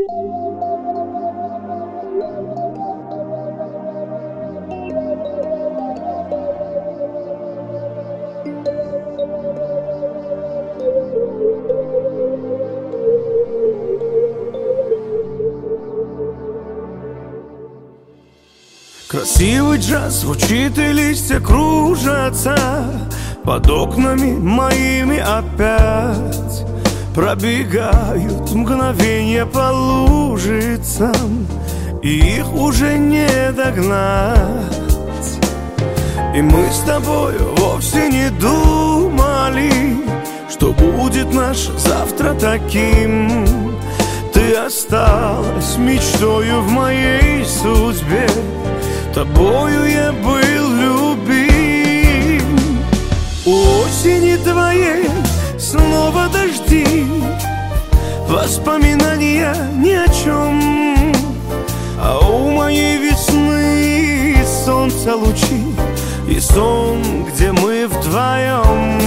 Красивый джаз звучит, и листья кружатся под окнами моими опять. Пробегают мгновения по лужицам, и их уже не догнать. И мы с тобою вовсе не думали, что будет наш завтра таким. Ты осталась мечтою в моей судьбе, тобою я был любим. У осени твоей снова дожди, воспоминания ни о чем. А у моей весны солнце лучи и сон, где мы вдвоем.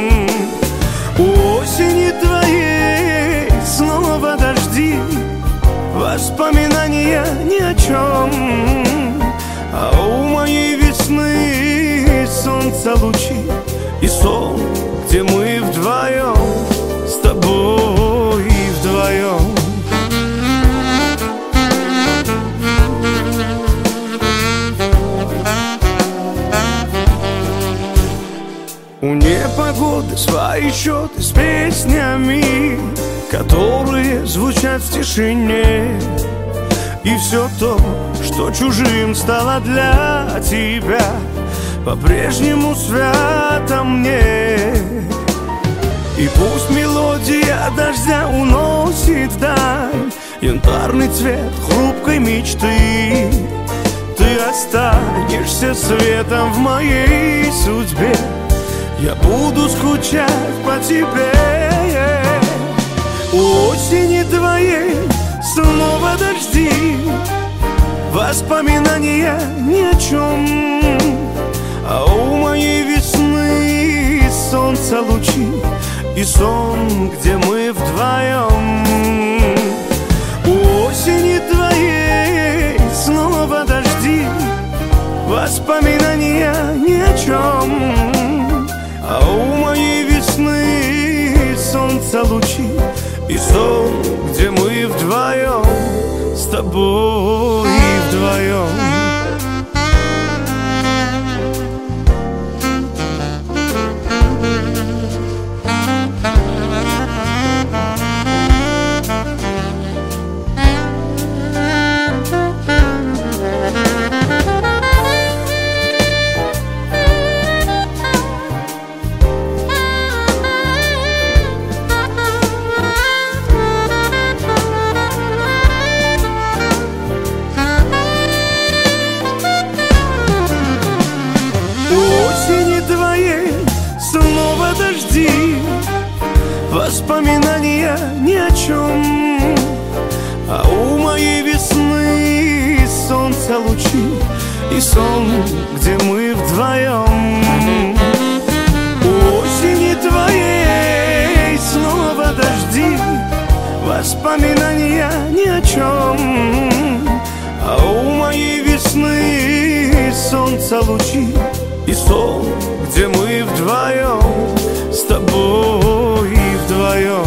У осени твоей снова дожди, воспоминания ни о чем. А у моей весны солнце лучи и сон, где мы вдвоем, с тобой вдвоем. У непогоды свои счеты с песнями, которые звучат в тишине. И все то, что чужим стало для тебя, по-прежнему свято мне. И пусть мелодия дождя уносит вдаль янтарный цвет хрупкой мечты, ты останешься светом в моей судьбе. Я буду скучать по тебе. У осени твоей снова дожди, воспоминания ни о чем. А у моей весны солнце лучи и сон, где мы вдвоем. У осени твоей снова дожди, воспоминания ни о чем. А у моей весны солнце лучи и сон, где мы вдвоем, с тобой вдвоем. Воспоминания ни о чем. А у моей весны солнце лучи и сон, где мы вдвоем. У осени твоей снова дожди, воспоминания ни о чем. А у моей весны солнце лучи и сон, где мы вдвоем, с тобой вдвоем.